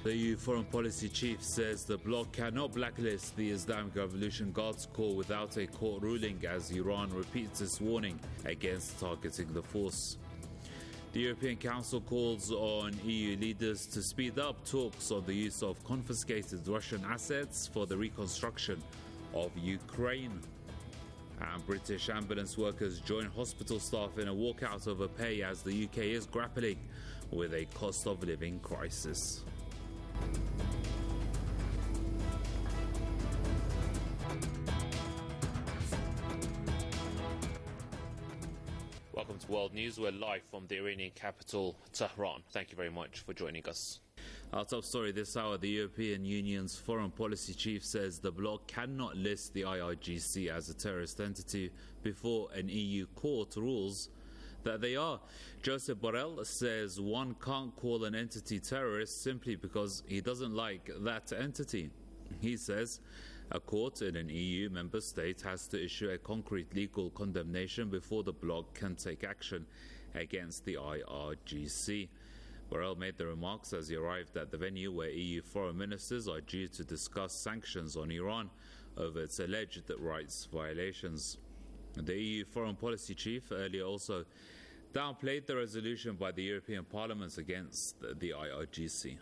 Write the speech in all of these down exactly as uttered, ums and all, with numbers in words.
The E U Foreign Policy Chief says the bloc cannot blacklist the Islamic Revolution Guards Corps without a court ruling as Iran repeats its warning against targeting the force. The European Council calls on E U leaders to speed up talks on the use of confiscated Russian assets for the reconstruction of Ukraine. And British ambulance workers join hospital staff in a walkout over pay as the U K is grappling with a cost of living crisis. Welcome to World News. We're live from the Iranian capital, Tehran. Thank you very much for joining us. Our top story this hour, the European Union's foreign policy chief says the bloc cannot list the I R G C as a terrorist entity before an E U court rules that they are. Josep Borrell says one can't call an entity terrorist simply because he doesn't like that entity. He says a court in an E U member state has to issue a concrete legal condemnation before the bloc can take action against the I R G C. Borrell made the remarks as he arrived at the venue where E U foreign ministers are due to discuss sanctions on Iran over its alleged rights violations. The E U foreign policy chief earlier also downplayed the resolution by the European Parliament against the I R G C.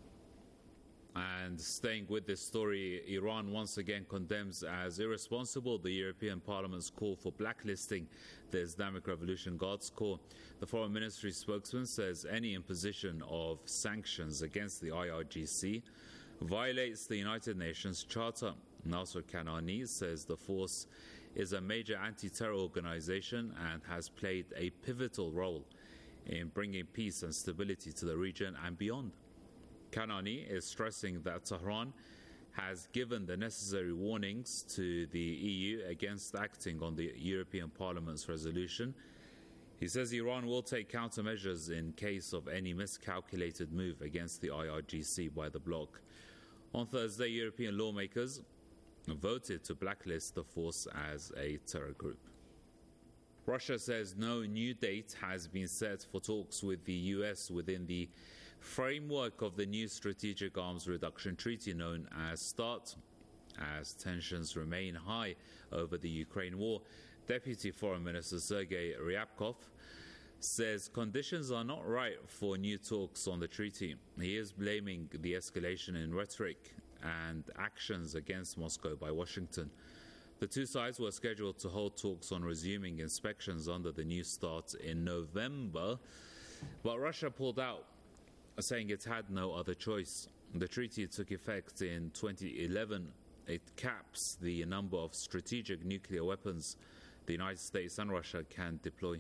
And staying with this story, Iran once again condemns as irresponsible the European Parliament's call for blacklisting the Islamic Revolution Guards Corps. The Foreign Ministry spokesman says any imposition of sanctions against the I R G C violates the United Nations Charter. Nasser Kanani says the force is a major anti-terror organization and has played a pivotal role in bringing peace and stability to the region and beyond. Kanani is stressing that Tehran has given the necessary warnings to the E U against acting on the European Parliament's resolution. He says Iran will take countermeasures in case of any miscalculated move against the I R G C by the bloc. On Thursday, European lawmakers voted to blacklist the force as a terror group. Russia says no new date has been set for talks with the U S within the framework of the new Strategic Arms Reduction Treaty known as START, as tensions remain high over the Ukraine war. Deputy Foreign Minister Sergei Ryabkov says conditions are not right for new talks on the treaty. He is blaming the escalation in rhetoric and actions against Moscow by Washington. The two sides were scheduled to hold talks on resuming inspections under the new START in November, but Russia pulled out, saying it had no other choice. The treaty took effect in twenty eleven. It caps the number of strategic nuclear weapons the United States and Russia can deploy.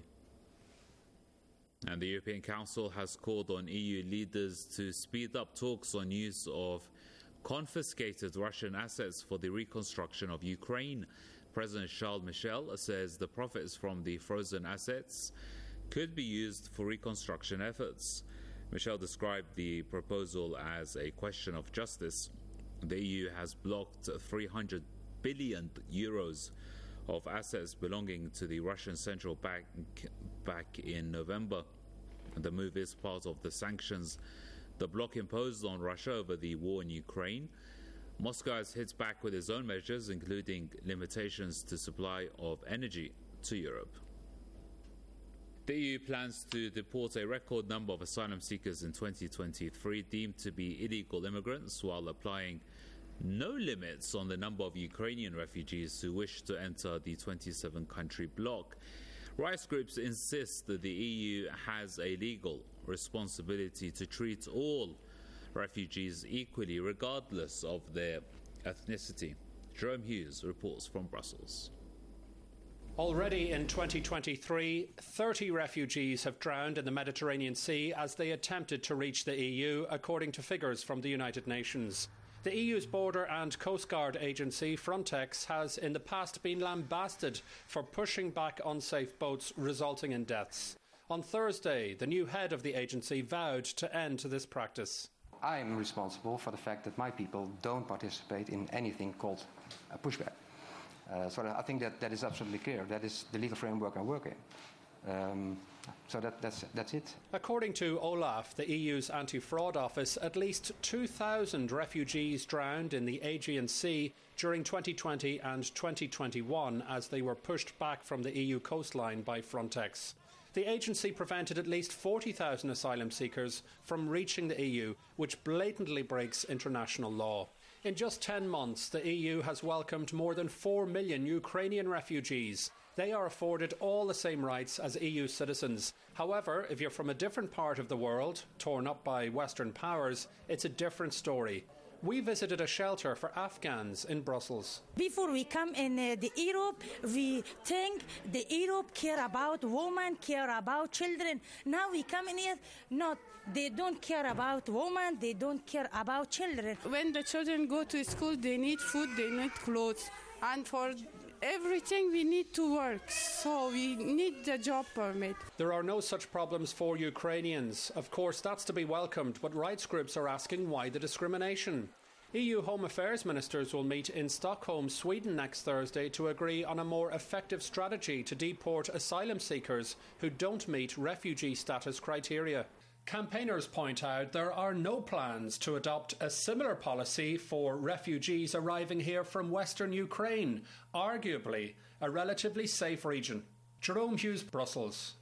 And the European Council has called on E U leaders to speed up talks on use of confiscated Russian assets for the reconstruction of Ukraine. President Charles Michel says the profits from the frozen assets could be used for reconstruction efforts. Michel described the proposal as a question of justice. The E U has blocked three hundred billion euros of assets belonging to the Russian central bank back in November. The move is part of the sanctions the bloc imposed on Russia over the war in Ukraine. Moscow has hit back with its own measures, including limitations to supply of energy to Europe. The E U plans to deport a record number of asylum seekers in twenty twenty-three deemed to be illegal immigrants, while applying no limits on the number of Ukrainian refugees who wish to enter the twenty-seven country bloc. Rights groups insist that the E U has a legal responsibility to treat all refugees equally, regardless of their ethnicity. Jerome Hughes reports from Brussels. Already in twenty twenty-three, thirty refugees have drowned in the Mediterranean Sea as they attempted to reach the E U, according to figures from the United Nations. The E U's border and Coast Guard agency, Frontex, has in the past been lambasted for pushing back unsafe boats, resulting in deaths. On Thursday, the new head of the agency vowed to end this practice. I am responsible for the fact that my people don't participate in anything called a pushback. Uh, so I think that that is absolutely clear. That is the legal framework I work in. Um, so that, that's, that's it. According to OLAF, the E U's anti-fraud office, at least two thousand refugees drowned in the Aegean Sea during twenty twenty and twenty twenty-one as they were pushed back from the E U coastline by Frontex. The agency prevented at least forty thousand asylum seekers from reaching the E U, which blatantly breaks international law. In just ten months, the E U has welcomed more than four million Ukrainian refugees. They are afforded all the same rights as E U citizens. However, if you're from a different part of the world, torn up by Western powers, it's a different story. We visited a shelter for Afghans in Brussels. Before we come in uh, the Europe, we think the Europe care about women, care about children. Now we come in here, not, they don't care about women, they don't care about children. When the children go to school, they need food, they need clothes. And for everything we need to work, so we need the job permit. There are no such problems for Ukrainians. Of course, that's to be welcomed, but rights groups are asking why the discrimination. E U Home Affairs ministers will meet in Stockholm, Sweden next Thursday to agree on a more effective strategy to deport asylum seekers who don't meet refugee status criteria. Campaigners point out there are no plans to adopt a similar policy for refugees arriving here from Western Ukraine, arguably a relatively safe region. Jerome Hughes, Brussels.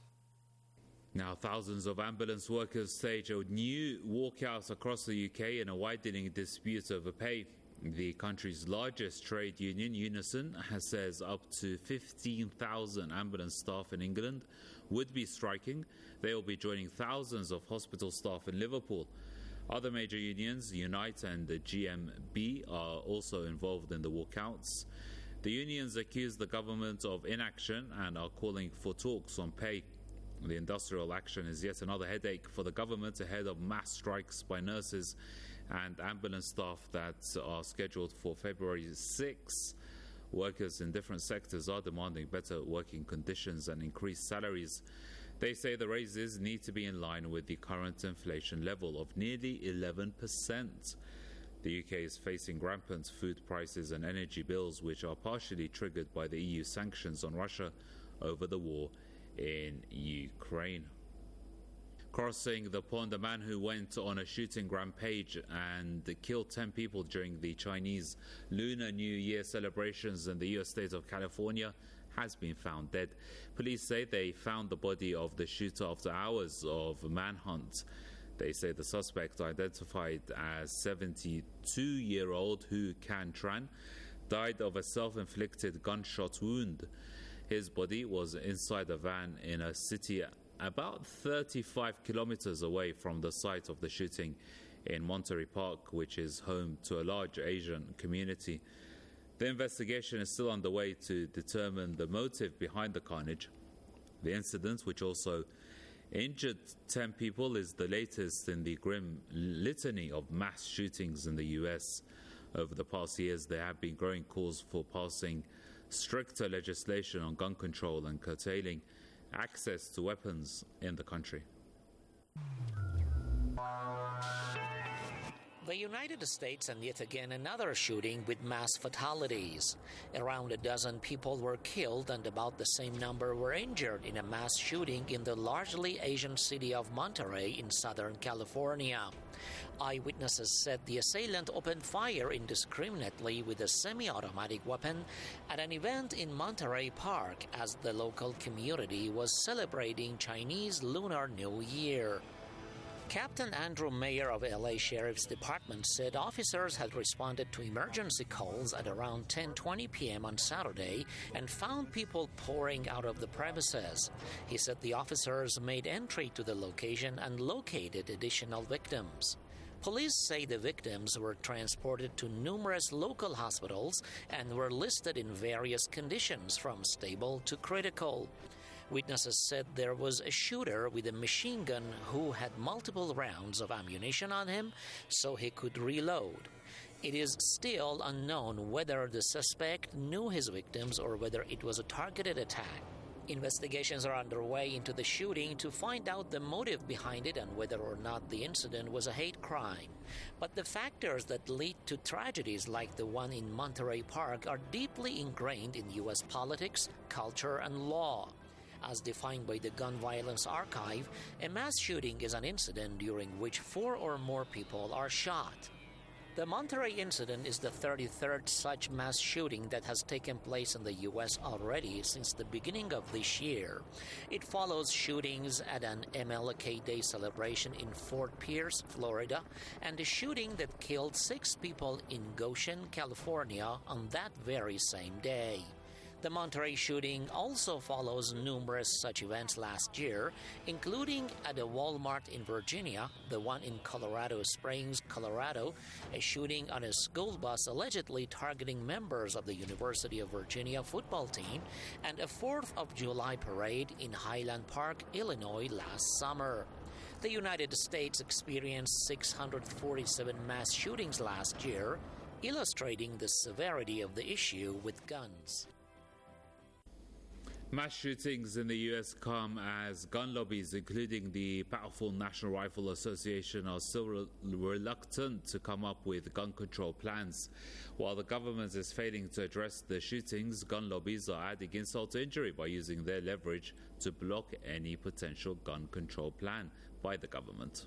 Now, thousands of ambulance workers stage a new walkout across the U K in a widening dispute over pay. The country's largest trade union, Unison, has says up to fifteen thousand ambulance staff in England would be striking. They will be joining thousands of hospital staff in Liverpool. Other major unions, Unite and the G M B, are also involved in the walkouts. The unions accuse the government of inaction and are calling for talks on pay. The industrial action is yet another headache for the government ahead of mass strikes by nurses and ambulance staff that are scheduled for February sixth. Workers in different sectors are demanding better working conditions and increased salaries. They say the raises need to be in line with the current inflation level of nearly eleven percent. The U K is facing rampant food prices and energy bills, which are partially triggered by the E U sanctions on Russia over the war in Ukraine. Crossing the pond, a man who went on a shooting rampage and killed ten people during the Chinese Lunar New Year celebrations in the U S state of California has been found dead. Police say they found the body of the shooter after hours of manhunt. They say the suspect, identified as seventy-two-year-old Hu Can Tran, died of a self-inflicted gunshot wound. His body was inside a van in a city about thirty-five kilometers away from the site of the shooting in Monterey Park, which is home to a large Asian community. The investigation is still underway to determine the motive behind the carnage. The incident, which also injured ten people, is the latest in the grim litany of mass shootings in the U S. Over the past years, there have been growing calls for passing stricter legislation on gun control and curtailing access to weapons in the country. The United States and yet again another shooting with mass fatalities. Around a dozen people were killed and about the same number were injured in a mass shooting in the largely Asian city of Monterey in Southern California. Eyewitnesses said the assailant opened fire indiscriminately with a semi-automatic weapon at an event in Monterey Park as the local community was celebrating Chinese Lunar New Year. Captain Andrew Mayer of L A Sheriff's Department said officers had responded to emergency calls at around ten twenty p.m. on Saturday and found people pouring out of the premises. He said the officers made entry to the location and located additional victims. Police say the victims were transported to numerous local hospitals and were listed in various conditions from stable to critical. Witnesses said there was a shooter with a machine gun who had multiple rounds of ammunition on him so he could reload. It is still unknown whether the suspect knew his victims or whether it was a targeted attack. Investigations are underway into the shooting to find out the motive behind it and whether or not the incident was a hate crime. But the factors that lead to tragedies like the one in Monterey Park are deeply ingrained in U S politics, culture, and law. As defined by the Gun Violence Archive, a mass shooting is an incident during which four or more people are shot. The Monterey incident is the thirty-third such mass shooting that has taken place in the U S already since the beginning of this year. It follows shootings at an M L K Day celebration in Fort Pierce, Florida, and a shooting that killed six people in Goshen, California on that very same day. The Monterey shooting also follows numerous such events last year, including at a Walmart in Virginia, the one in Colorado Springs, Colorado, a shooting on a school bus allegedly targeting members of the University of Virginia football team, and a fourth of July parade in Highland Park, Illinois last summer. The United States experienced six hundred forty-seven mass shootings last year, illustrating the severity of the issue with guns. Mass shootings in the U S come as gun lobbies, including the powerful National Rifle Association, are still re- reluctant to come up with gun control plans. While the government is failing to address the shootings, gun lobbies are adding insult to injury by using their leverage to block any potential gun control plan by the government.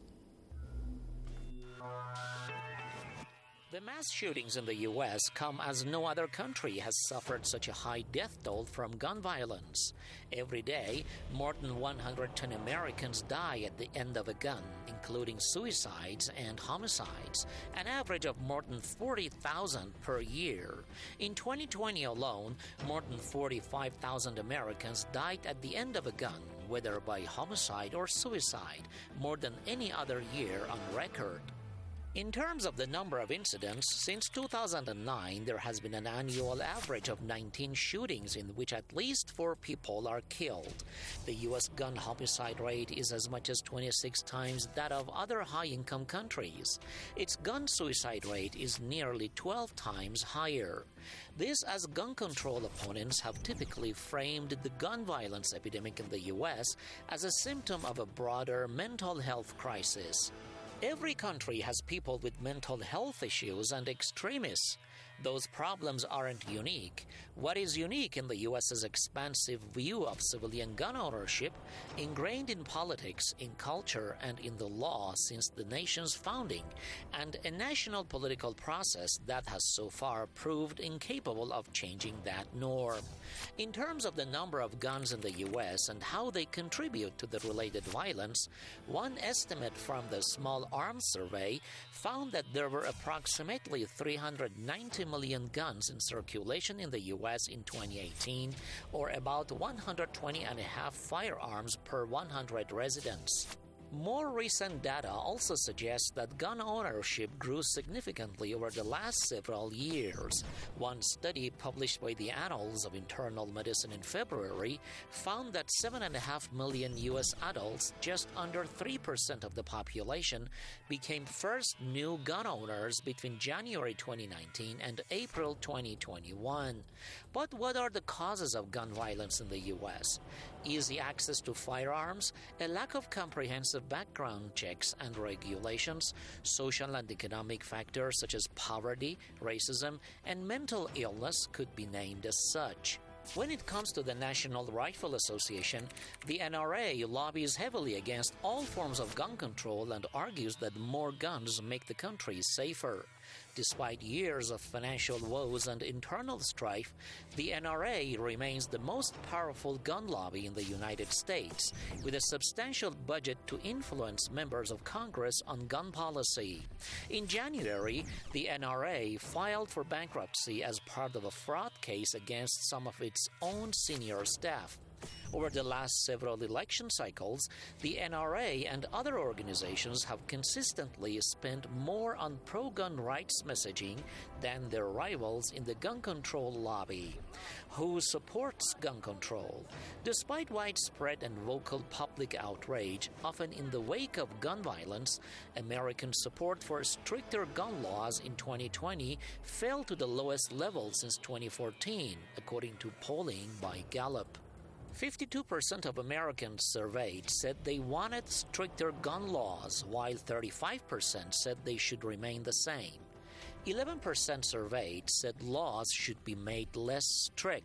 The mass shootings in the U S come as no other country has suffered such a high death toll from gun violence. Every day, more than one hundred ten Americans die at the end of a gun, including suicides and homicides, an average of more than forty thousand per year. In twenty twenty alone, more than forty-five thousand Americans died at the end of a gun, whether by homicide or suicide, more than any other year on record. In terms of the number of incidents, since two thousand nine, there has been an annual average of nineteen shootings in which at least four people are killed. The U S gun homicide rate is as much as twenty-six times that of other high-income countries. Its gun suicide rate is nearly twelve times higher. This as gun control opponents have typically framed the gun violence epidemic in the U S as a symptom of a broader mental health crisis. Every country has people with mental health issues and extremists. Those problems aren't unique. What is unique in the U S's expansive view of civilian gun ownership, ingrained in politics, in culture, and in the law since the nation's founding, and a national political process that has so far proved incapable of changing that norm. In terms of the number of guns in the U S and how they contribute to the related violence, one estimate from the Small Arms Survey found that there were approximately three hundred ninety million guns in circulation in the U S in twenty eighteen, or about one hundred twenty and a half firearms per one hundred residents. More recent data also suggests that gun ownership grew significantly over the last several years. One study published by the Annals of Internal Medicine in February found that seven point five million U S adults, just under three percent of the population, became first new gun owners between January twenty nineteen and April twenty twenty-one. But what are the causes of gun violence in the U S? Easy access to firearms, a lack of comprehensive background checks and regulations, social and economic factors such as poverty, racism, and mental illness could be named as such. When it comes to the National Rifle Association, the N R A lobbies heavily against all forms of gun control and argues that more guns make the country safer. Despite years of financial woes and internal strife, the N R A remains the most powerful gun lobby in the United States, with a substantial budget to influence members of Congress on gun policy. In January, the N R A filed for bankruptcy as part of a fraud case against some of its own senior staff. Over the last several election cycles, the N R A and other organizations have consistently spent more on pro-gun rights messaging than their rivals in the gun control lobby. Who supports gun control? Despite widespread and vocal public outrage, often in the wake of gun violence, American support for stricter gun laws in twenty twenty fell to the lowest level since twenty fourteen, according to polling by Gallup. fifty-two percent of Americans surveyed said they wanted stricter gun laws, while thirty-five percent said they should remain the same. eleven percent surveyed said laws should be made less strict.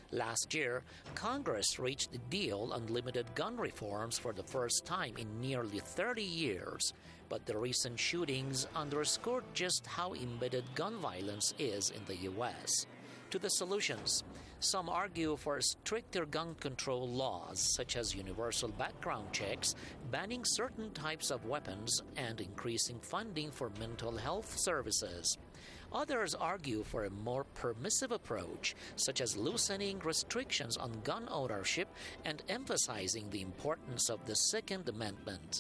Last year, Congress reached a deal on limited gun reforms for the first time in nearly thirty years. But the recent shootings underscored just how embedded gun violence is in the U S. To the solutions, some argue for stricter gun control laws, such as universal background checks, banning certain types of weapons, and increasing funding for mental health services. Others argue for a more permissive approach, such as loosening restrictions on gun ownership and emphasizing the importance of the Second Amendment.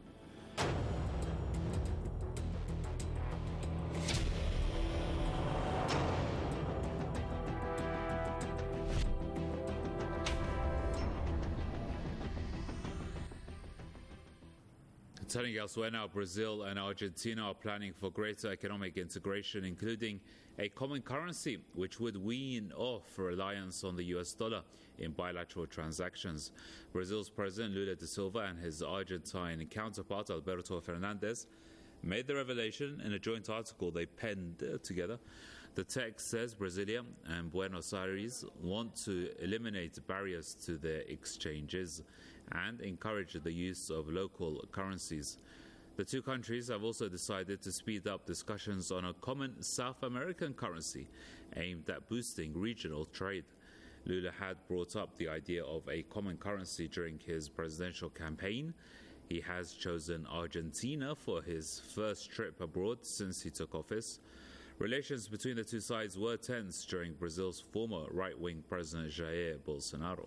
Turning elsewhere now, Brazil and Argentina are planning for greater economic integration, including a common currency, which would wean off reliance on the U S dollar in bilateral transactions. Brazil's President Lula da Silva and his Argentine counterpart Alberto Fernandez made the revelation in a joint article they penned together. The text says Brasilia and Buenos Aires want to eliminate barriers to their exchanges and encourage the use of local currencies. The two countries have also decided to speed up discussions on a common South American currency aimed at boosting regional trade. Lula had brought up the idea of a common currency during his presidential campaign. He has chosen Argentina for his first trip abroad since he took office. Relations between the two sides were tense during Brazil's former right-wing president Jair Bolsonaro.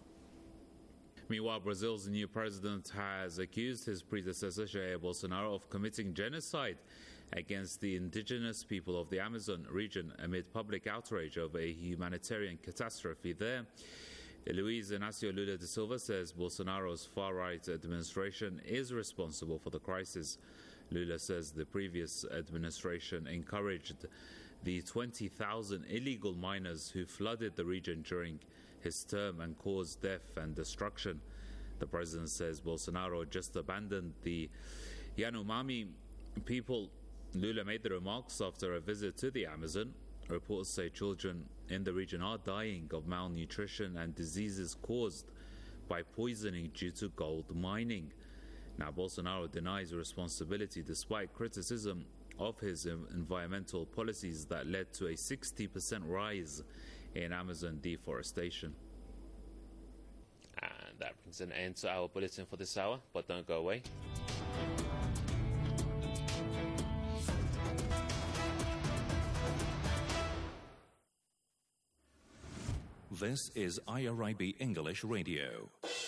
Meanwhile, Brazil's new president has accused his predecessor Jair Bolsonaro of committing genocide against the indigenous people of the Amazon region amid public outrage over a humanitarian catastrophe there. Luiz Inácio Lula da Silva says Bolsonaro's far-right administration is responsible for the crisis. Lula says the previous administration encouraged the twenty thousand illegal miners who flooded the region during his term and caused death and destruction. The president says Bolsonaro just abandoned the Yanomami people. Lula made the remarks after a visit to the Amazon. Reports say children in the region are dying of malnutrition and diseases caused by poisoning due to gold mining. Now, Bolsonaro denies responsibility despite criticism of his environmental policies that led to a sixty percent rise in Amazon deforestation. And that brings an end to our bulletin for this hour, but don't go away. This is I R I B English Radio.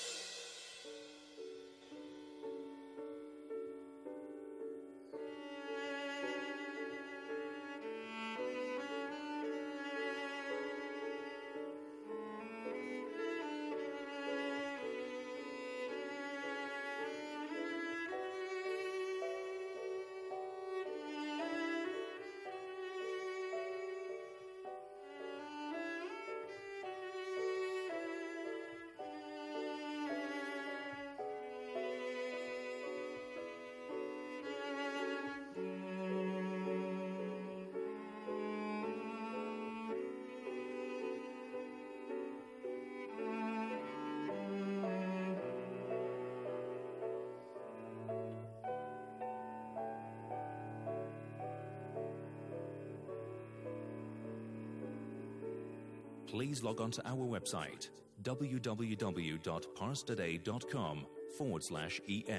Please log on to our website, www.parstoday.com forward slash en.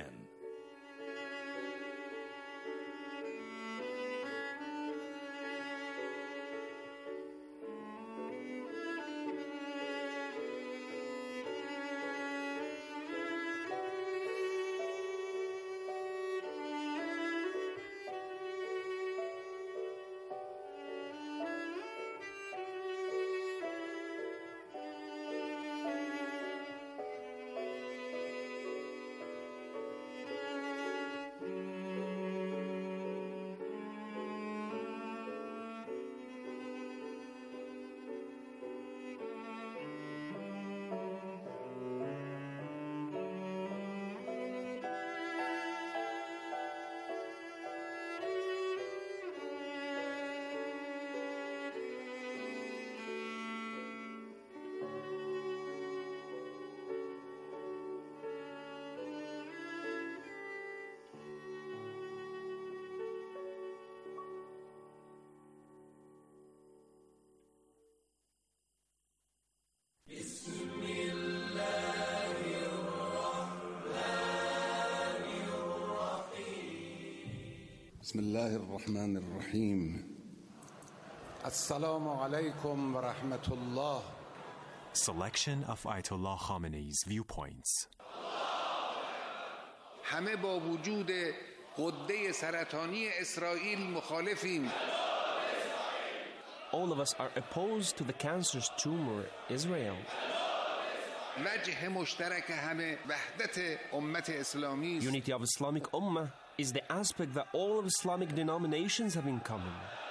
بسم الله الرحمن الرحيم السلام عليكم ورحمة الله. Selection of Ayatollah Khamenei's viewpoints. همه با وجود غده سرطانی اسرائیل مخالفیم. All of us are opposed to the cancerous tumor Israel. وجه مشترک همه وحدت امت اسلامی. Unity of Islamic Ummah is the aspect that all of Islamic denominations have in common.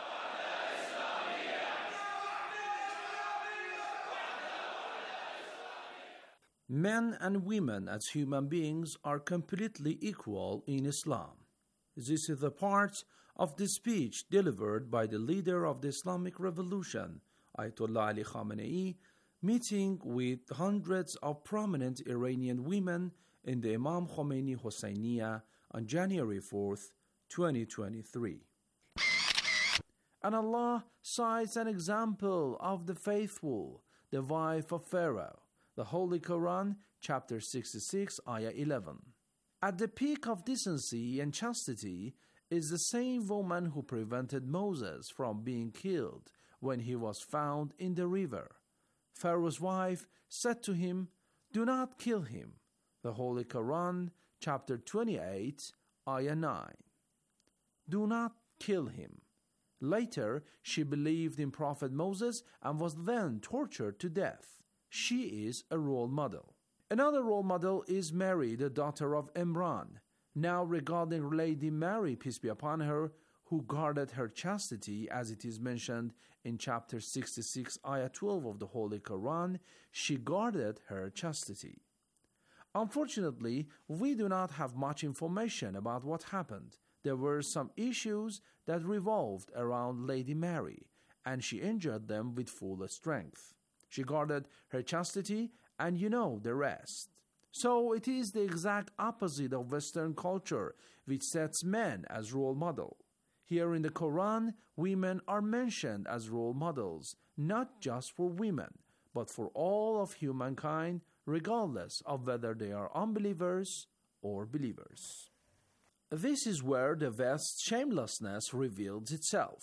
Men and women as human beings are completely equal in Islam. This is the part of the speech delivered by the leader of the Islamic Revolution, Ayatollah Ali Khamenei, meeting with hundreds of prominent Iranian women in the Imam Khomeini Hosseiniya on January fourth, twenty twenty-three. And Allah cites an example of the faithful, the wife of Pharaoh, the Holy Quran, chapter sixty-six, ayah eleven. At the peak of decency and chastity is the same woman who prevented Moses from being killed when he was found in the river. Pharaoh's wife said to him, "Do not kill him." The Holy Quran, chapter twenty-eight, ayah nine. Do not kill him. Later, she believed in Prophet Moses and was then tortured to death. She is a role model. Another role model is Mary, the daughter of Imran. Now regarding Lady Mary, peace be upon her, who guarded her chastity, as it is mentioned in chapter sixty-six, ayah twelve of the Holy Quran, she guarded her chastity. Unfortunately, we do not have much information about what happened. There were some issues that revolved around Lady Mary, and she injured them with full strength. She guarded her chastity, and you know the rest. So it is the exact opposite of Western culture, which sets men as role model. Here in the Quran, women are mentioned as role models, not just for women, but for all of humankind, regardless of whether they are unbelievers or believers. This is where the West's shamelessness reveals itself.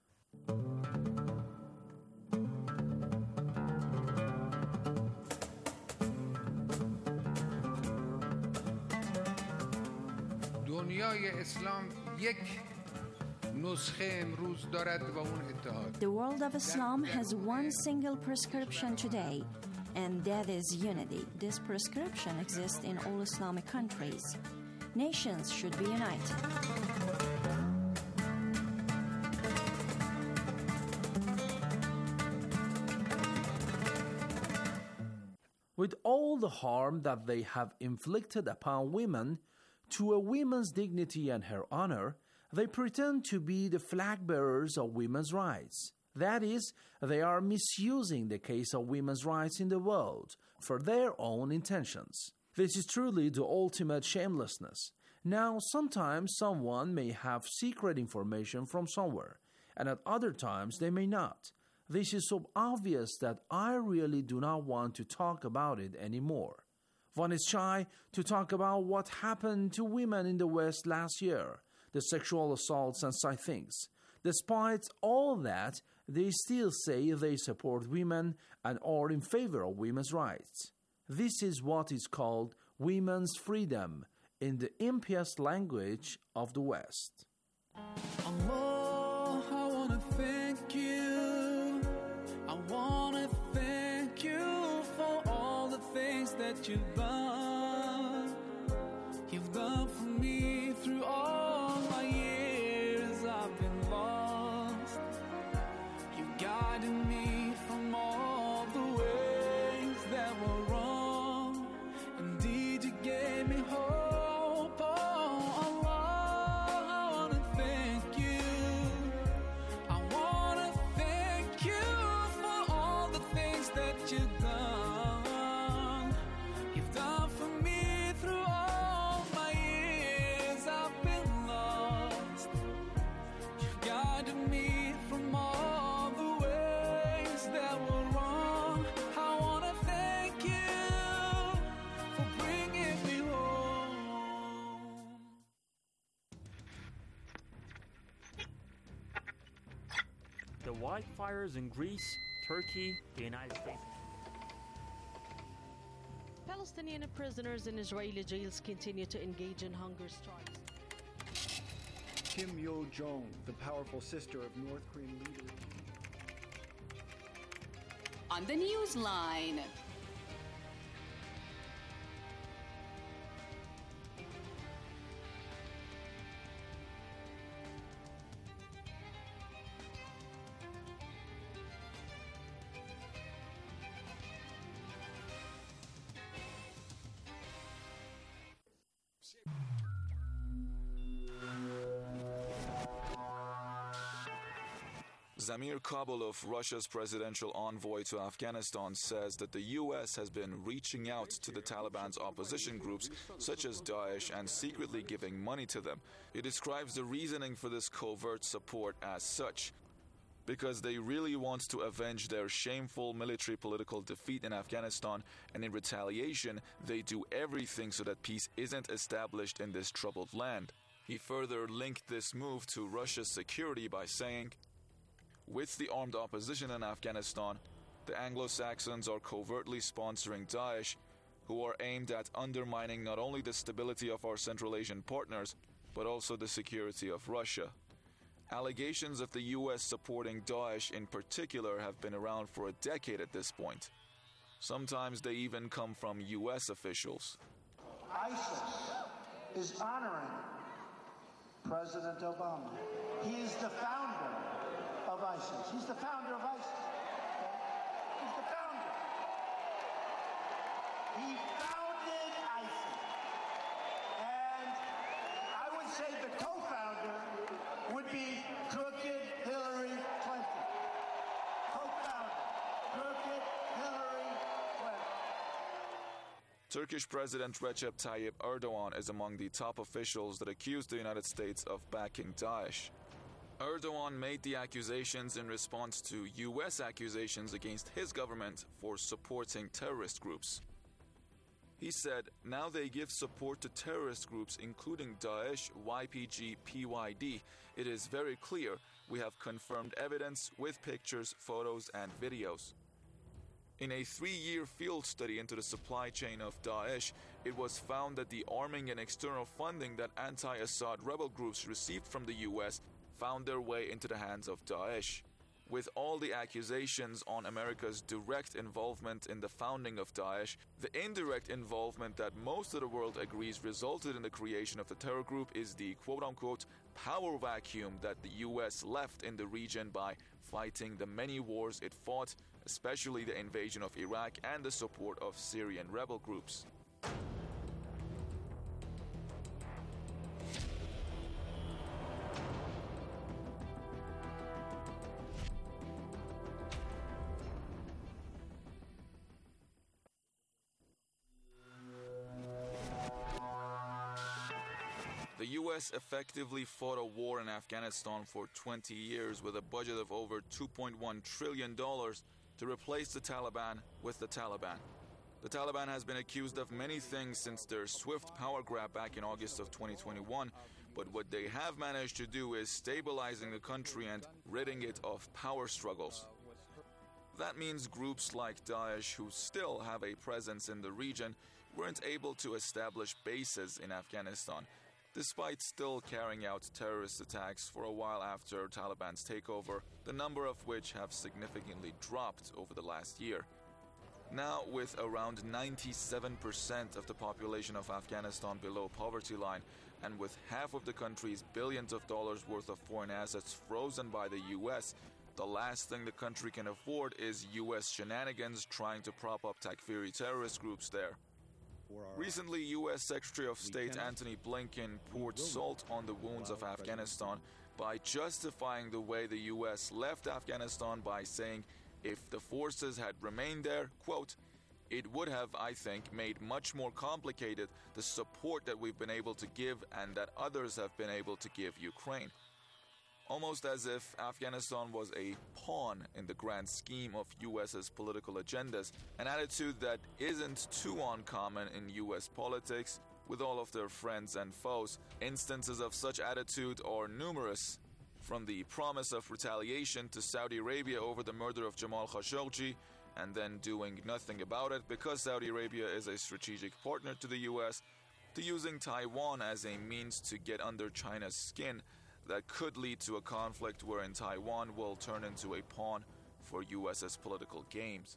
دنیای اسلام یک نسخه امروز دارد و اون اتحاد. The world of Islam has one single prescription today, and that is unity. This prescription exists in all Islamic countries. Nations should be united. With all the harm that they have inflicted upon women, to a woman's dignity and her honor, they pretend to be the flag bearers of women's rights. That is, they are misusing the case of women's rights in the world for their own intentions. This is truly the ultimate shamelessness. Now, sometimes someone may have secret information from somewhere, and at other times they may not. This is so obvious that I really do not want to talk about it anymore. One is shy to talk about what happened to women in the West last year, the sexual assaults and such things. Despite all that, they still say they support women and are in favor of women's rights. This is what is called women's freedom in the impious language of the West. Allah, I want to thank you. I want to thank you for all the things that you've done. You've done for me through all my years I've been lost. You guided me from all the ways that were wrong. Indeed, you gave me hope. Oh, Allah, I want to thank you. I want to thank you for all the things that you've done. You've done for the wildfires in Greece, Turkey, the United States. Palestinian prisoners in Israeli jails continue to engage in hunger strikes. Kim Yo-jong, the powerful sister of North Korean leader. On the Newsline. Zamir Kabulov, Russia's presidential envoy to Afghanistan, says that the U S has been reaching out to the Taliban's opposition groups, such as Daesh, and secretly giving money to them. He describes the reasoning for this covert support as such: because they really want to avenge their shameful military political defeat in Afghanistan, and in retaliation, they do everything so that peace isn't established in this troubled land. He further linked this move to Russia's security by saying, with the armed opposition in Afghanistan, the Anglo-Saxons are covertly sponsoring Daesh, who are aimed at undermining not only the stability of our Central Asian partners, but also the security of Russia. Allegations of the U S supporting Daesh in particular have been around for a decade at this point. Sometimes they even come from U S officials. ISIS is honoring President Obama. He is the founder of ISIS. He's the founder of ISIS. He's the founder. He founded ISIS. And I would say the co-founder would be crooked Hillary Clinton. Co-founder, crooked Hillary Clinton. Turkish President Recep Tayyip Erdogan is among the top officials that accused the United States of backing Daesh. Erdogan made the accusations in response to U S accusations against his government for supporting terrorist groups. He said, now they give support to terrorist groups including Daesh, Y P G, P Y D. It is very clear. We have confirmed evidence with pictures, photos, and videos. In a three-year field study into the supply chain of Daesh, it was found that the arming and external funding that anti-Assad rebel groups received from the U S found their way into the hands of Daesh. With all the accusations on America's direct involvement in the founding of Daesh, the indirect involvement that most of the world agrees resulted in the creation of the terror group is the quote-unquote power vacuum that the U S left in the region by fighting the many wars it fought, especially the invasion of Iraq and the support of Syrian rebel groups. The U S effectively fought a war in Afghanistan for twenty years with a budget of over two point one trillion dollars to replace the Taliban with the Taliban. The Taliban has been accused of many things since their swift power grab back in August of twenty twenty-one, but what they have managed to do is stabilizing the country and ridding it of power struggles. That means groups like Daesh, who still have a presence in the region, weren't able to establish bases in Afghanistan, despite still carrying out terrorist attacks for a while after Taliban's takeover, the number of which have significantly dropped over the last year. Now, with around ninety-seven percent of the population of Afghanistan below poverty line, and with half of the country's billions of dollars worth of foreign assets frozen by the U S, the last thing the country can afford is U S shenanigans trying to prop up Takfiri terrorist groups there. Recently, U S Secretary of State Antony Blinken poured salt on the wounds of Afghanistan by justifying the way the U S left Afghanistan by saying if the forces had remained there, quote, it would have, I think, made much more complicated the support that we've been able to give and that others have been able to give Ukraine. Almost as if Afghanistan was a pawn in the grand scheme of U S's political agendas, an attitude that isn't too uncommon in U S politics, with all of their friends and foes. Instances of such attitude are numerous. From the promise of retaliation to Saudi Arabia over the murder of Jamal Khashoggi and then doing nothing about it because Saudi Arabia is a strategic partner to the U S, to using Taiwan as a means to get under China's skin that could lead to a conflict wherein Taiwan will turn into a pawn for U S's political games.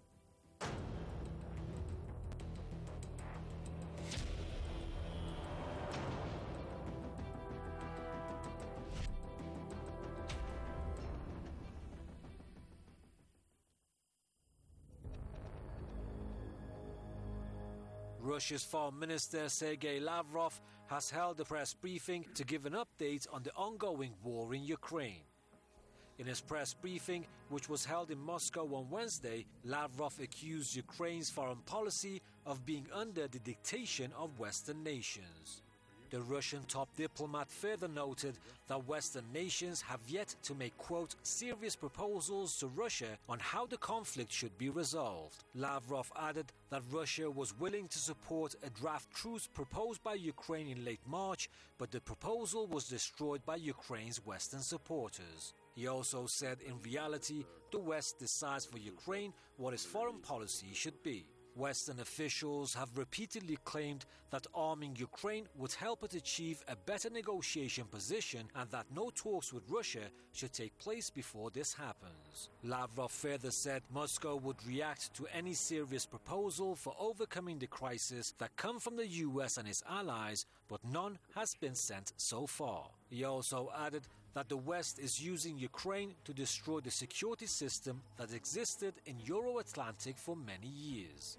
Russia's Foreign Minister Sergei Lavrov has held a press briefing to give an update on the ongoing war in Ukraine. In his press briefing, which was held in Moscow on Wednesday, Lavrov accused Ukraine's foreign policy of being under the dictation of Western nations. The Russian top diplomat further noted that Western nations have yet to make, quote, serious proposals to Russia on how the conflict should be resolved. Lavrov added that Russia was willing to support a draft truce proposed by Ukraine in late March, but the proposal was destroyed by Ukraine's Western supporters. He also said in reality, the West decides for Ukraine what its foreign policy should be. Western officials have repeatedly claimed that arming Ukraine would help it achieve a better negotiation position and that no talks with Russia should take place before this happens. Lavrov further said Moscow would react to any serious proposal for overcoming the crisis that come from the U S and its allies, but none has been sent so far. He also added that the West is using Ukraine to destroy the security system that existed in Euro-Atlantic for many years.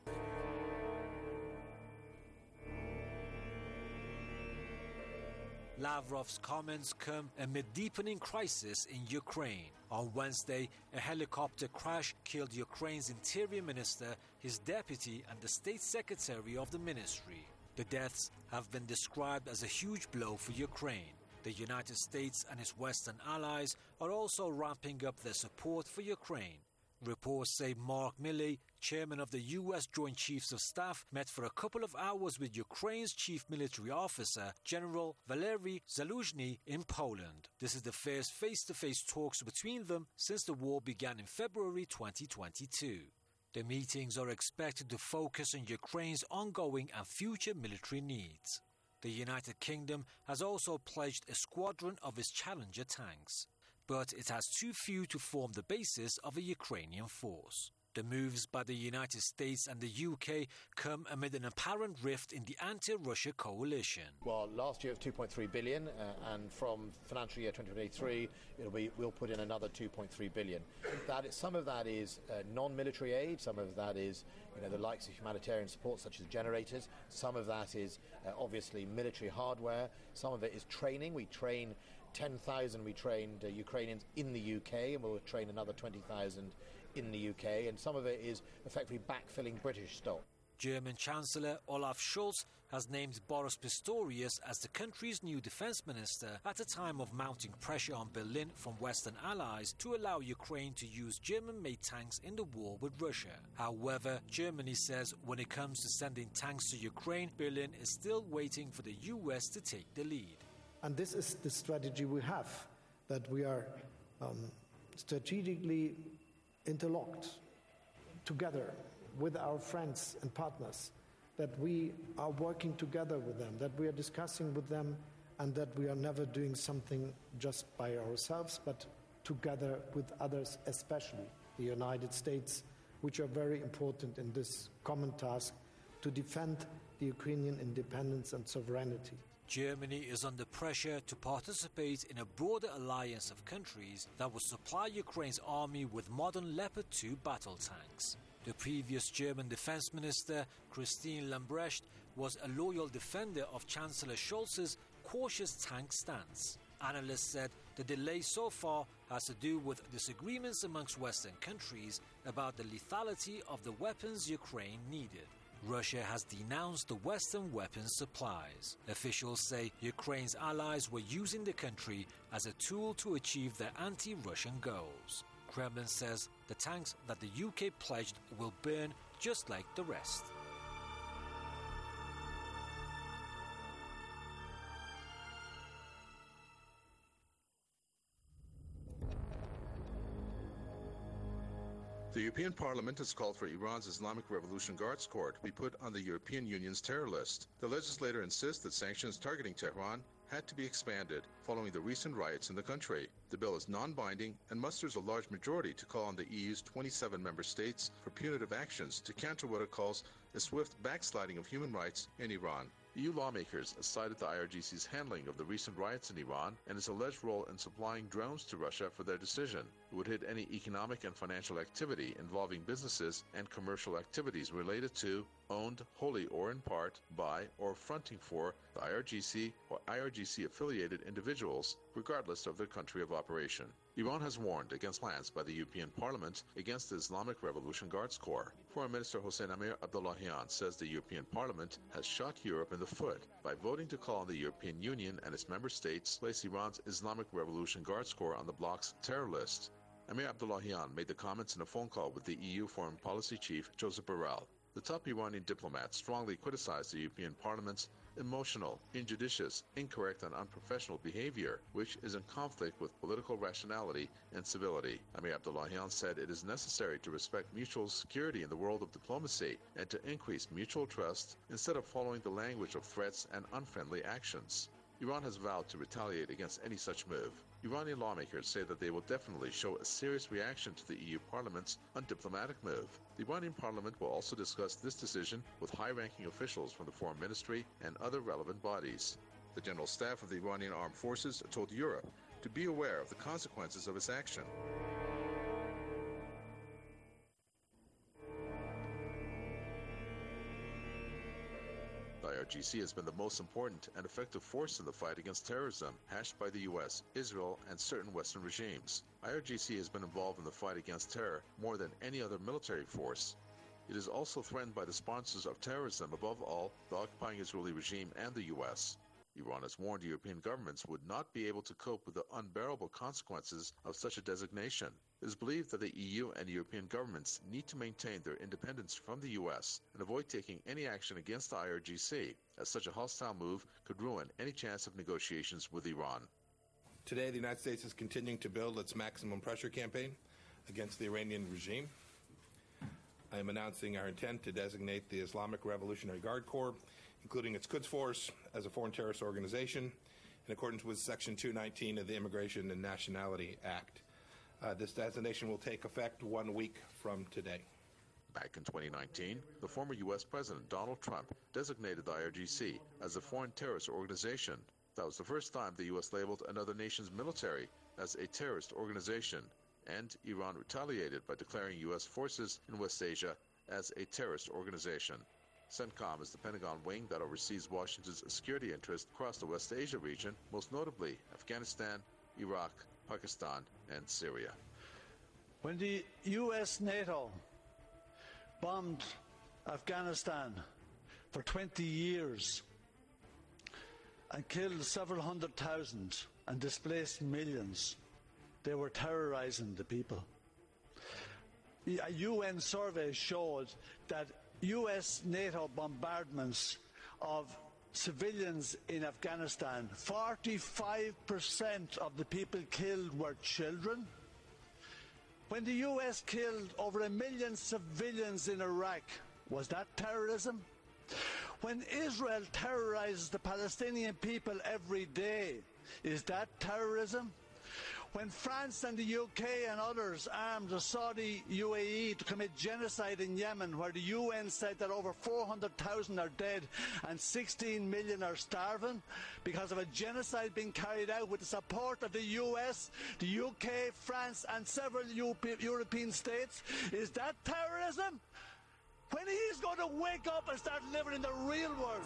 Lavrov's comments come amid deepening crisis in Ukraine. On Wednesday, a helicopter crash killed Ukraine's interior minister, his deputy, and the state secretary of the ministry. The deaths have been described as a huge blow for Ukraine. The United States and its Western allies are also ramping up their support for Ukraine. Reports say Mark Milley, chairman of the U S Joint Chiefs of Staff, met for a couple of hours with Ukraine's chief military officer, General Valery Zaluzhny, in Poland. This is the first face-to-face talks between them since the war began in February twenty twenty-two. The meetings are expected to focus on Ukraine's ongoing and future military needs. The United Kingdom has also pledged a squadron of its Challenger tanks, but it has too few to form the basis of a Ukrainian force. The moves by the United States and the U K come amid an apparent rift in the anti-Russia coalition. Well, last year it was two point three billion dollars, uh, and from financial year twenty twenty-three, it'll be, we'll put in another two point three billion dollars. That is, some of that is uh, non-military aid, some of that is you know, the likes of humanitarian support such as generators, some of that is uh, obviously military hardware, some of it is training. We train ten thousand, we trained uh, Ukrainians in the U K, and we'll train another twenty thousand in the U K, and some of it is effectively backfilling British stock. German Chancellor Olaf Scholz has named Boris Pistorius as the country's new defense minister at a time of mounting pressure on Berlin from Western allies to allow Ukraine to use German-made tanks in the war with Russia. However, Germany says when it comes to sending tanks to Ukraine, Berlin is still waiting for the U S to take the lead. And this is the strategy we have, that we are um, strategically interlocked together with our friends and partners, that we are working together with them, that we are discussing with them, and that we are never doing something just by ourselves, but together with others, especially the United States, which are very important in this common task to defend the Ukrainian independence and sovereignty. Germany is under pressure to participate in a broader alliance of countries that will supply Ukraine's army with modern Leopard two battle tanks. The previous German defense minister, Christine Lambrecht, was a loyal defender of Chancellor Scholz's cautious tank stance. Analysts said the delay so far has to do with disagreements amongst Western countries about the lethality of the weapons Ukraine needed. Russia has denounced the Western weapons supplies. Officials say Ukraine's allies were using the country as a tool to achieve their anti-Russian goals. Kremlin says the tanks that the U K pledged will burn just like the rest. The European Parliament has called for Iran's Islamic Revolution Guards Corps to be put on the European Union's terror list. The legislator insists that sanctions targeting Tehran had to be expanded following the recent riots in the country. The bill is non-binding and musters a large majority to call on the E U's twenty-seven member states for punitive actions to counter what it calls a swift backsliding of human rights in Iran. E U lawmakers cited the I R G C's handling of the recent riots in Iran and its alleged role in supplying drones to Russia for their decision. It would hit any economic and financial activity involving businesses and commercial activities related to, owned wholly or in part by or fronting for the I R G C or I R G C-affiliated individuals, regardless of their country of operation. Iran has warned against plans by the European Parliament against the Islamic Revolution Guards Corps. Foreign Minister Hossein Amir Abdullahian says the European Parliament has shot Europe in the foot by voting to call on the European Union and its member states place Iran's Islamic Revolution Guards Corps on the bloc's terror list. Amir Abdullahian made the comments in a phone call with the E U Foreign Policy Chief Joseph Borrell. The top Iranian diplomat strongly criticized the European Parliament's emotional, injudicious, incorrect, and unprofessional behavior, which is in conflict with political rationality and civility. Amir Abdullahian said it is necessary to respect mutual security in the world of diplomacy and to increase mutual trust instead of following the language of threats and unfriendly actions. Iran has vowed to retaliate against any such move. Iranian lawmakers say that they will definitely show a serious reaction to the E U Parliament's undiplomatic move. The Iranian Parliament will also discuss this decision with high-ranking officials from the Foreign Ministry and other relevant bodies. The General Staff of the Iranian Armed Forces told Europe to be aware of the consequences of its action. The I R G C has been the most important and effective force in the fight against terrorism, hashed by the U S, Israel, and certain Western regimes. I R G C has been involved in the fight against terror more than any other military force. It is also threatened by the sponsors of terrorism, above all, the occupying Israeli regime and the U S. Iran has warned European governments would not be able to cope with the unbearable consequences of such a designation. It is believed that the E U and European governments need to maintain their independence from the U S and avoid taking any action against the I R G C, as such a hostile move could ruin any chance of negotiations with Iran. Today, the United States is continuing to build its maximum pressure campaign against the Iranian regime. I am announcing our intent to designate the Islamic Revolutionary Guard Corps, including its Quds Force, as a foreign terrorist organization in accordance with Section two nineteen of the Immigration and Nationality Act. Uh, this designation will take effect one week from today. Back in twenty nineteen, the former U S President Donald Trump designated the I R G C as a foreign terrorist organization. That was the first time the U S labeled another nation's military as a terrorist organization, and Iran retaliated by declaring U S forces in West Asia as a terrorist organization. CENTCOM is the Pentagon wing that oversees Washington's security interests across the West Asia region, most notably Afghanistan, Iraq, Pakistan, and Syria. When the U S NATO bombed Afghanistan for twenty years and killed several hundred thousand and displaced millions, they were terrorizing the people. A U N survey showed that U S NATO bombardments of civilians in Afghanistan, forty-five percent of the people killed were children. When the U S killed over a million civilians in Iraq, was that terrorism? When Israel terrorizes the Palestinian people every day, is that terrorism? When France and the U K and others armed the Saudi U A E to commit genocide in Yemen, where the U N said that over four hundred thousand are dead and sixteen million are starving because of a genocide being carried out with the support of the U S, the U K, France and several European states, is that terrorism? When he's going to wake up and start living in the real world?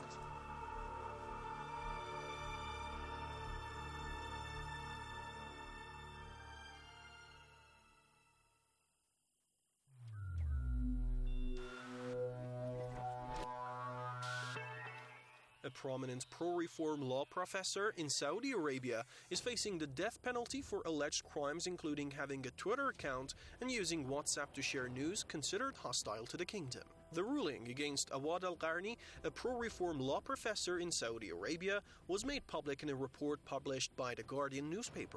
A prominent pro-reform law professor in Saudi Arabia is facing the death penalty for alleged crimes including having a Twitter account and using WhatsApp to share news considered hostile to the kingdom. The ruling against Awad Al-Gharni, a pro-reform law professor in Saudi Arabia, was made public in a report published by The Guardian newspaper.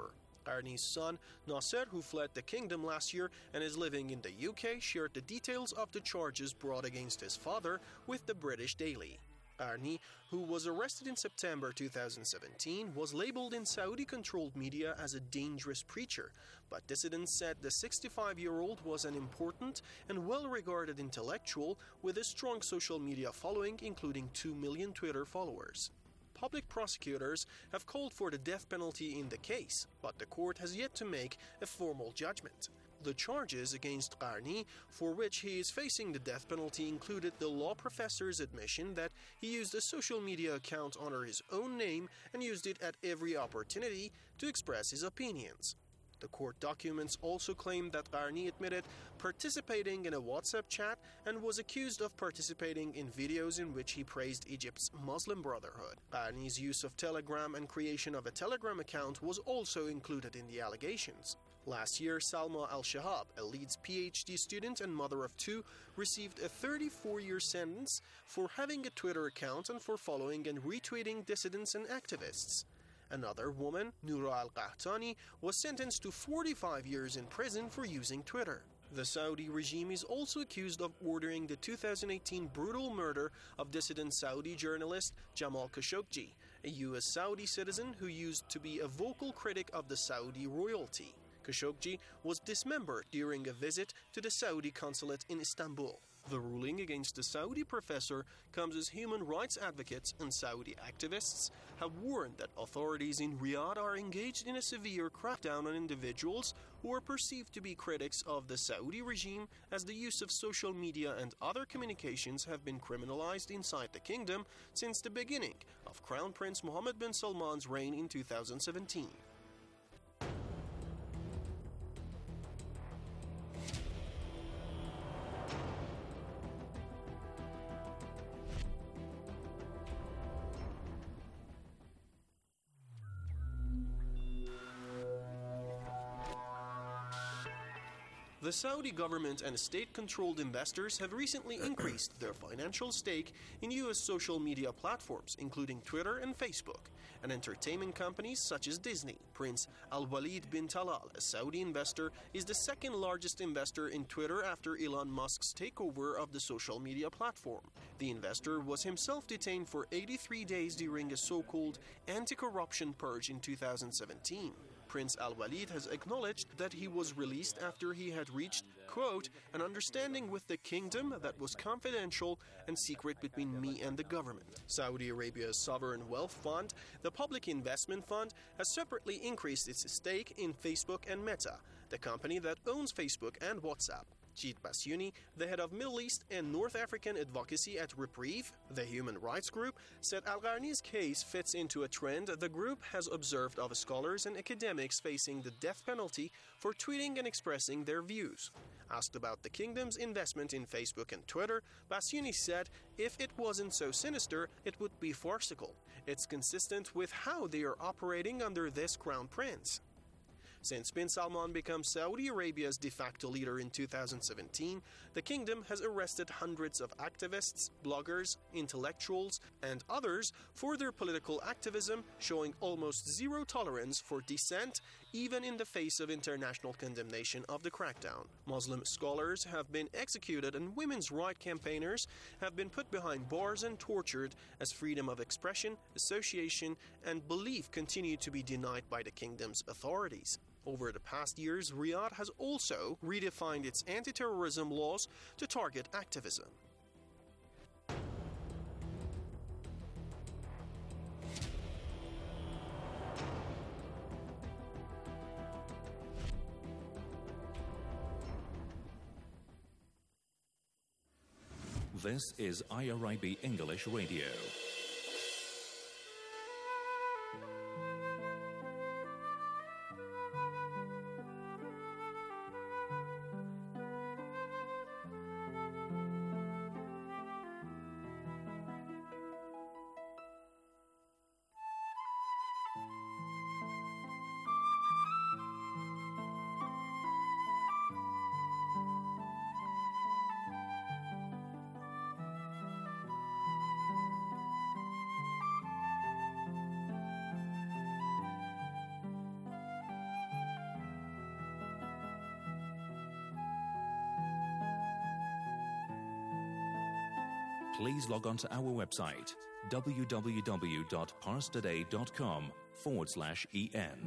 Qarni's son, Nasser, who fled the kingdom last year and is living in the U K, shared the details of the charges brought against his father with the British Daily. Qarni, who was arrested in September two thousand seventeen, was labeled in Saudi-controlled media as a dangerous preacher, but dissidents said the sixty-five-year-old was an important and well-regarded intellectual with a strong social media following, including two million Twitter followers. Public prosecutors have called for the death penalty in the case, but the court has yet to make a formal judgment. The charges against Qarni, for which he is facing the death penalty, included the law professor's admission that he used a social media account under his own name and used it at every opportunity to express his opinions. The court documents also claim that Qarni admitted participating in a WhatsApp chat and was accused of participating in videos in which he praised Egypt's Muslim Brotherhood. Qarni's use of Telegram and creation of a Telegram account was also included in the allegations. Last year, Salma Al-Shahab, a Leeds PhD student and mother of two, received a thirty-four-year sentence for having a Twitter account and for following and retweeting dissidents and activists. Another woman, Noura Al-Qahtani, was sentenced to forty-five years in prison for using Twitter. The Saudi regime is also accused of ordering the two thousand eighteen brutal murder of dissident Saudi journalist Jamal Khashoggi, a U S Saudi citizen who used to be a vocal critic of the Saudi royalty. Khashoggi was dismembered during a visit to the Saudi consulate in Istanbul. The ruling against the Saudi professor comes as human rights advocates and Saudi activists have warned that authorities in Riyadh are engaged in a severe crackdown on individuals who are perceived to be critics of the Saudi regime, as the use of social media and other communications have been criminalized inside the kingdom since the beginning of Crown Prince Mohammed bin Salman's reign in two thousand seventeen. The Saudi government and state-controlled investors have recently increased their financial stake in U S social media platforms, including Twitter and Facebook, and entertainment companies such as Disney. Prince Al-Walid bin Talal, a Saudi investor, is the second largest investor in Twitter after Elon Musk's takeover of the social media platform. The investor was himself detained for eighty-three days during a so-called anti-corruption purge in two thousand seventeen. Prince Al-Walid has acknowledged that he was released after he had reached, quote, an understanding with the kingdom that was confidential and secret between me and the government. Saudi Arabia's sovereign wealth fund, the Public Investment Fund, has separately increased its stake in Facebook and Meta, the company that owns Facebook and WhatsApp. Jeet Bassiouni, the head of Middle East and North African advocacy at Reprieve, the human rights group, said Al-Qarni's case fits into a trend the group has observed of scholars and academics facing the death penalty for tweeting and expressing their views. Asked about the kingdom's investment in Facebook and Twitter, Bassiouni said, if it wasn't so sinister, it would be farcical. It's consistent with how they are operating under this crown prince. Since bin Salman becomes Saudi Arabia's de facto leader in two thousand seventeen, the kingdom has arrested hundreds of activists, bloggers, intellectuals, and others for their political activism, showing almost zero tolerance for dissent, even in the face of international condemnation of the crackdown. Muslim scholars have been executed and women's rights campaigners have been put behind bars and tortured as freedom of expression, association, and belief continue to be denied by the kingdom's authorities. Over the past years, Riyadh has also redefined its anti-terrorism laws to target activism. This is I R I B English Radio. please log on to our website, www.parstoday.com forward slash en.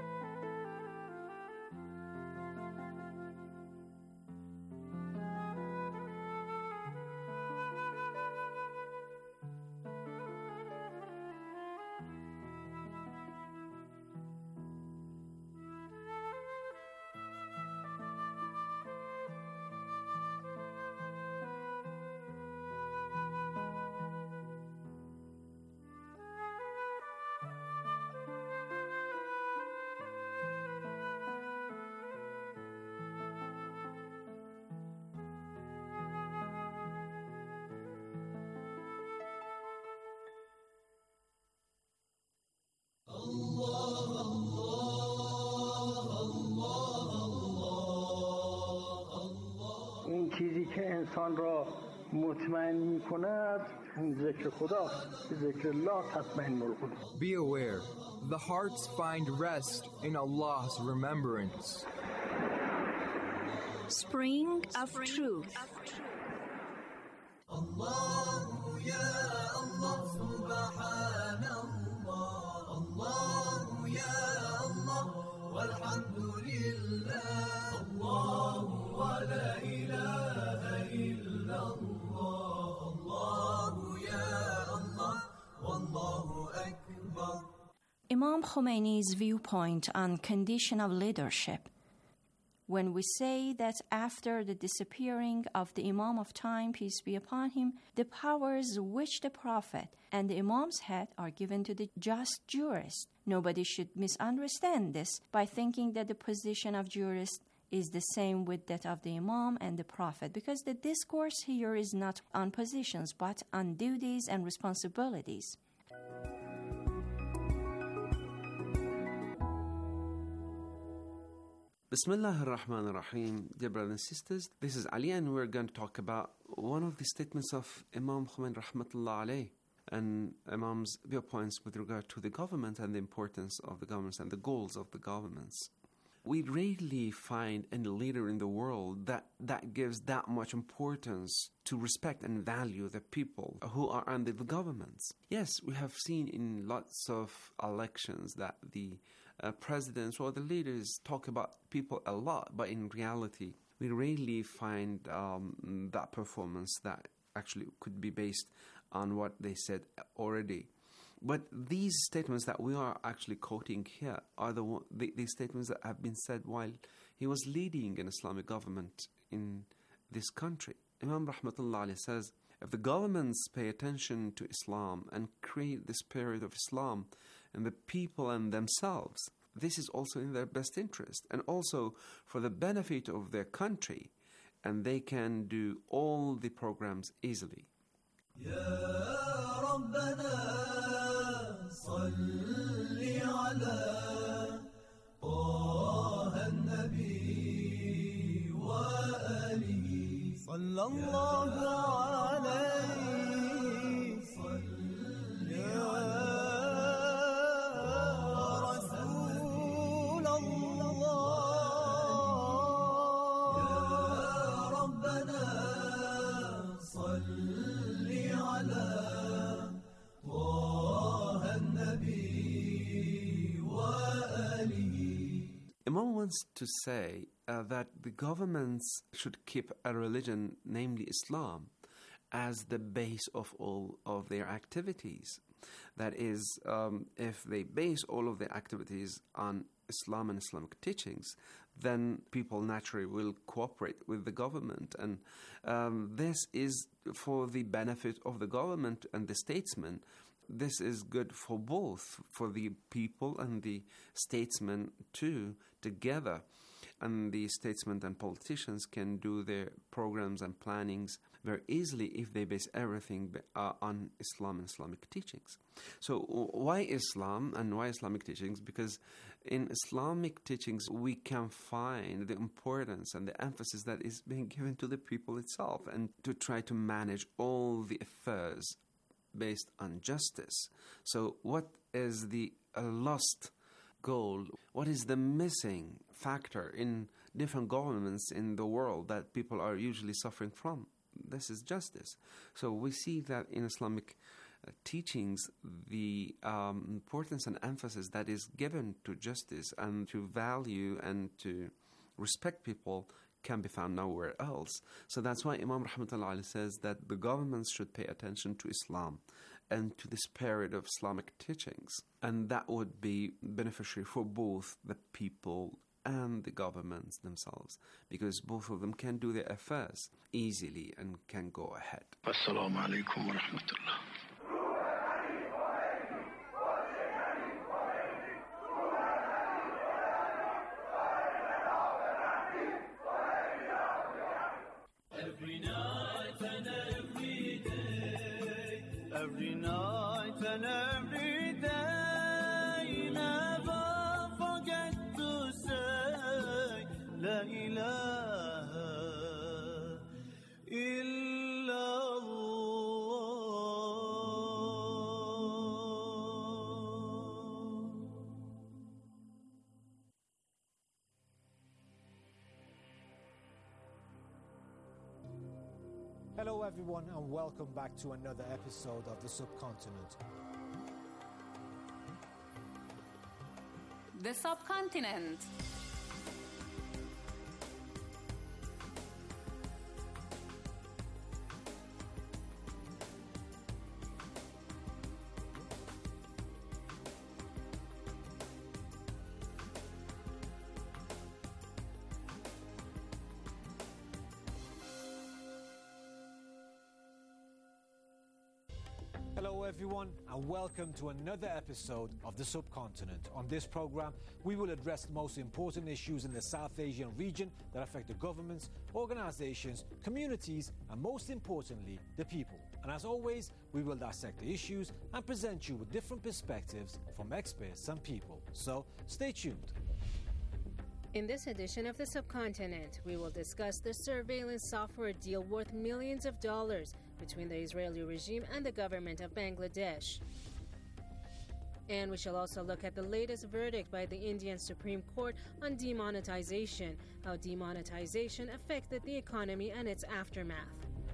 اون چیزی که انسان را مطمئن می کند ذکر خدا ذکر الله تطمئن القلوب. Be aware, the hearts find rest in Allah's remembrance. Spring of Truth. الله يا الله سبحان الله الله يا الله والحمد لله الله ولا إله إلا الله الله يا الله والله أكبر. Imam Khomeini's viewpoint on condition of leadership. When we say that after the disappearing of the Imam of time, peace be upon him, the powers which the Prophet and the Imams had are given to the just jurist, nobody should misunderstand this by thinking that the position of jurist is the same with that of the Imam and the Prophet, because the discourse here is not on positions but on duties and responsibilities. Bismillah ar-Rahman ar-Rahim. Dear brothers and sisters, this is Ali and we're going to talk about one of the statements of Imam Khomeini rahmatullah alayh and Imam's viewpoints with regard to the government and the importance of the governments and the goals of the governments. We rarely find any leader in the world that, that gives that much importance to respect and value the people who are under the governments. Yes, we have seen in lots of elections that the uh, presidents or the leaders talk about people a lot, but in reality, we rarely find um, that performance that actually could be based on what they said already. But these statements that we are actually quoting here are the, the, the statements that have been said while he was leading an Islamic government in this country. Imam Rahmatullah Alayh says, if the governments pay attention to Islam and create the spirit of Islam in the people and themselves, this is also in their best interest and also for the benefit of their country, and they can do all the programs easily. يا ربنا صل على طه النبي وآله صلى الله عليه صل يا رسول الله يا ربنا صل Imam wants to say uh, that the governments should keep a religion, namely Islam, as the base of all of their activities. That is, um, if they base all of their activities on Islam and Islamic teachings, then people naturally will cooperate with the government. And um, this is for the benefit of the government and the statesmen. This is good for both, for the people and the statesmen too, together. And the statesmen and politicians can do their programs and plannings very easily if they base everything uh, on Islam and Islamic teachings. So why Islam and why Islamic teachings? Because in Islamic teachings we can find the importance and the emphasis that is being given to the people itself, and to try to manage all the affairs based on justice. So what is the uh, lost goal? What is the missing factor in different governments in the world that people are usually suffering from? this is justice. So we see that in Islamic uh, teachings, the um, importance and emphasis that is given to justice and to value and to respect people can be found nowhere else. So that's why Imam Rahmatullah says that the governments should pay attention to Islam and to the spirit of Islamic teachings. And that would be beneficial for both the people and the governments themselves, because both of them can do their affairs easily and can go ahead. Assalamu alaikum wa rahmatullah. Every night and every day, every night and every day, never forget to say La ilaha illallah. Hello everyone and welcome back to another episode of The Subcontinent. The Subcontinent. Hello everyone and welcome to another episode of The Subcontinent. On this program, we will address the most important issues in the South Asian region that affect the governments, organizations, communities, and most importantly, the people. And as always, we will dissect the issues and present you with different perspectives from experts and people. So, stay tuned. In this edition of The Subcontinent, we will discuss the surveillance software deal worth millions of dollars between the Israeli regime and the government of Bangladesh. And we shall also look at the latest verdict by the Indian Supreme Court on demonetization, how demonetization affected the economy and its aftermath.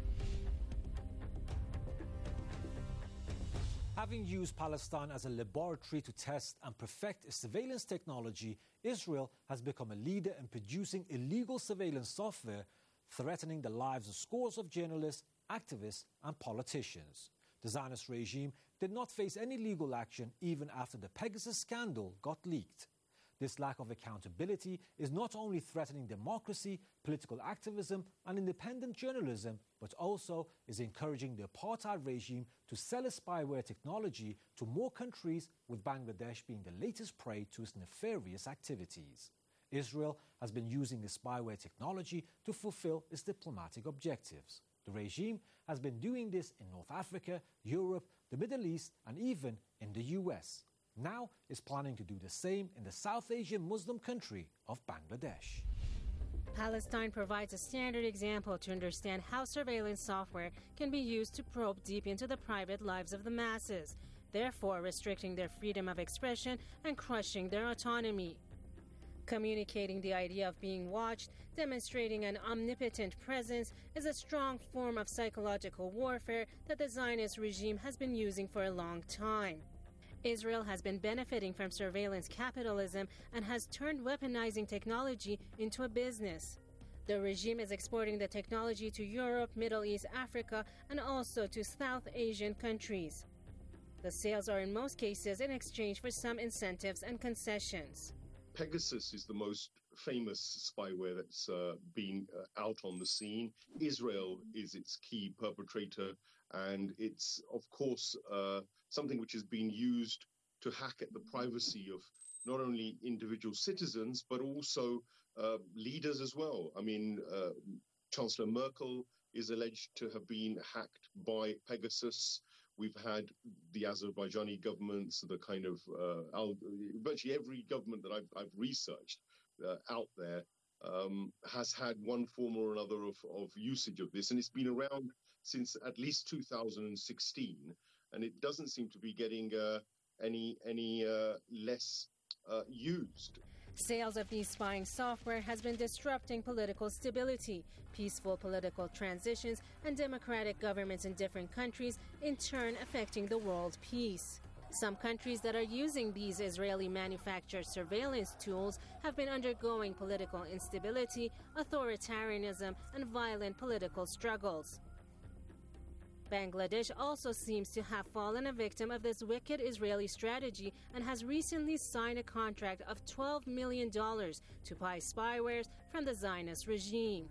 Having used Palestine as a laboratory to test and perfect its surveillance technology, Israel has become a leader in producing illegal surveillance software, threatening the lives of scores of journalists, activists, and politicians. The Zionist regime did not face any legal action even after the Pegasus scandal got leaked. This lack of accountability is not only threatening democracy, political activism, and independent journalism, but also is encouraging the apartheid regime to sell its spyware technology to more countries, with Bangladesh being the latest prey to its nefarious activities. Israel has been using the spyware technology to fulfill its diplomatic objectives. The regime has been doing this in North Africa, Europe, the Middle East, and even in the U S. Now is planning to do the same in the South Asian Muslim country of Bangladesh. Palestine provides a standard example to understand how surveillance software can be used to probe deep into the private lives of the masses, therefore restricting their freedom of expression and crushing their autonomy. Communicating the idea of being watched, demonstrating an omnipotent presence, is a strong form of psychological warfare that the Zionist regime has been using for a long time. Israel has been benefiting from surveillance capitalism and has turned weaponizing technology into a business. The regime is exporting the technology to Europe, Middle East, Africa, and also to South Asian countries. The sales are in most cases in exchange for some incentives and concessions. Pegasus is the most famous spyware that's uh, been uh, out on the scene. Israel is its key perpetrator, and it's, of course, uh, something which has been used to hack at the privacy of not only individual citizens, but also uh, leaders as well. I mean, uh, Chancellor Merkel is alleged to have been hacked by Pegasus. We've had the Azerbaijani governments, the kind of, uh, Al- virtually every government that I've, I've researched uh, out there um, has had one form or another of, of usage of this. And it's been around since at least two thousand sixteen. And it doesn't seem to be getting uh, any, any uh, less uh, used. Sales of these spying software has been disrupting political stability, peaceful political transitions, and democratic governments in different countries, in turn affecting the world peace. Some countries that are using these Israeli-manufactured surveillance tools have been undergoing political instability, authoritarianism, and violent political struggles. Bangladesh also seems to have fallen a victim of this wicked Israeli strategy and has recently signed a contract of twelve million dollars to buy spywares from the Zionist regime.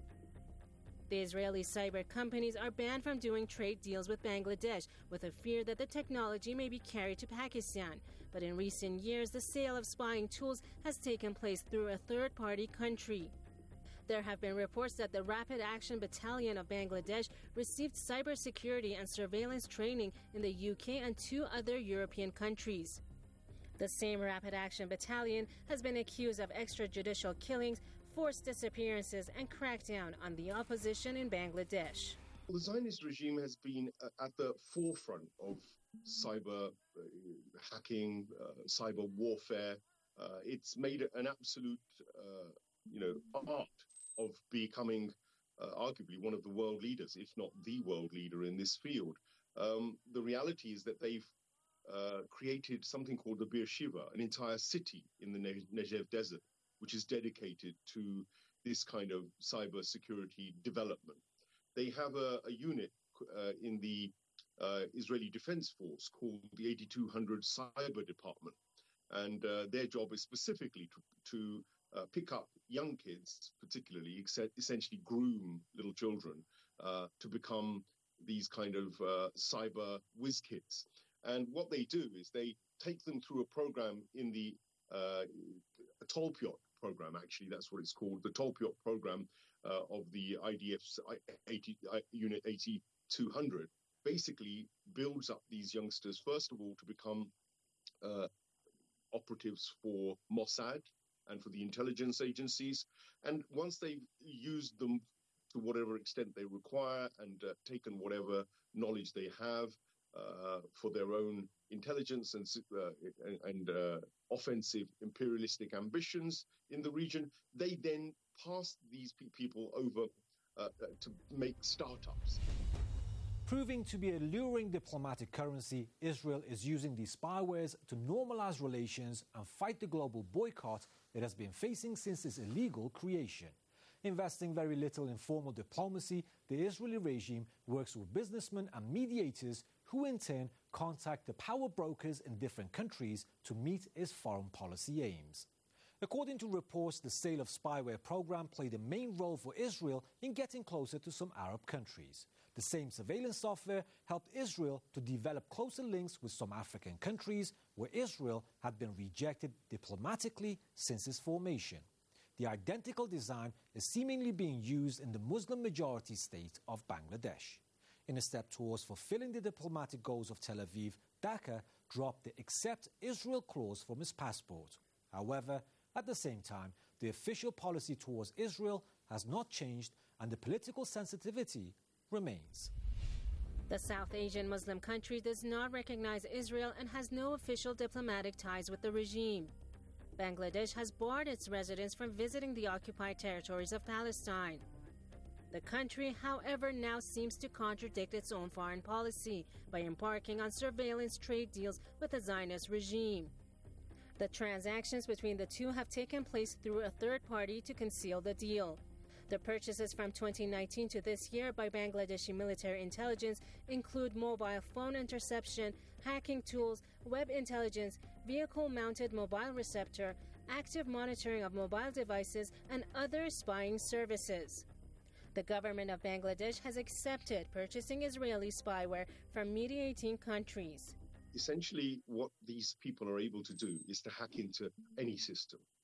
The Israeli cyber companies are banned from doing trade deals with Bangladesh with a fear that the technology may be carried to Pakistan. But in recent years, the sale of spying tools has taken place through a third-party country. There have been reports that the Rapid Action Battalion of Bangladesh received cybersecurity and surveillance training in the U K and two other European countries. The same Rapid Action Battalion has been accused of extrajudicial killings, forced disappearances, and crackdown on the opposition in Bangladesh. The Zionist regime has been uh, at the forefront of cyber uh, hacking, uh, cyber warfare. Uh, it's made an absolute, uh, you know, art of becoming uh, arguably one of the world leaders, if not the world leader in this field. Um, the reality is that they've uh, created something called the Beersheba, an entire city in the ne- Negev Desert, which is dedicated to this kind of cyber security development. They have a, a unit uh, in the uh, Israeli Defense Force called the eighty-two hundred Cyber Department. And uh, their job is specifically to, to uh, pick up young kids, particularly, ex- essentially groom little children uh, to become these kind of uh, cyber whiz kids. And what they do is they take them through a program in the uh, a Tolpiot program, actually, that's what it's called, the Tolpiot program uh, of the I D F's eighty, uh, Unit eighty-two hundred, basically builds up these youngsters, first of all, to become uh, operatives for Mossad and for the intelligence agencies. And once they've used them to whatever extent they require and uh, taken whatever knowledge they have uh, for their own intelligence and, uh, and uh, offensive imperialistic ambitions in the region, they then pass these pe- people over uh, to make startups. Proving to be a luring diplomatic currency, Israel is using these spywares to normalize relations and fight the global boycott it has been facing since its illegal creation. Investing very little in formal diplomacy, the Israeli regime works with businessmen and mediators who in turn contact the power brokers in different countries to meet its foreign policy aims. According to reports, the sale of spyware program played a main role for Israel in getting closer to some Arab countries. The same surveillance software helped Israel to develop closer links with some African countries where Israel had been rejected diplomatically since its formation. The identical design is seemingly being used in the Muslim-majority state of Bangladesh. In a step towards fulfilling the diplomatic goals of Tel Aviv, Dhaka dropped the Accept Israel clause from its passport. However, at the same time, the official policy towards Israel has not changed and the political sensitivity remains. The South Asian Muslim country does not recognize Israel and has no official diplomatic ties with the regime. Bangladesh has barred its residents from visiting the occupied territories of Palestine. The country, however, now seems to contradict its own foreign policy by embarking on surveillance trade deals with the Zionist regime. The transactions between the two have taken place through a third party to conceal the deal. The purchases from twenty nineteen to this year by Bangladeshi military intelligence include mobile phone interception, hacking tools, web intelligence, vehicle-mounted mobile receptor, active monitoring of mobile devices, and other spying services. The government of Bangladesh has accepted purchasing Israeli spyware from mediating countries. Essentially, what these people are able to do is to hack into any system.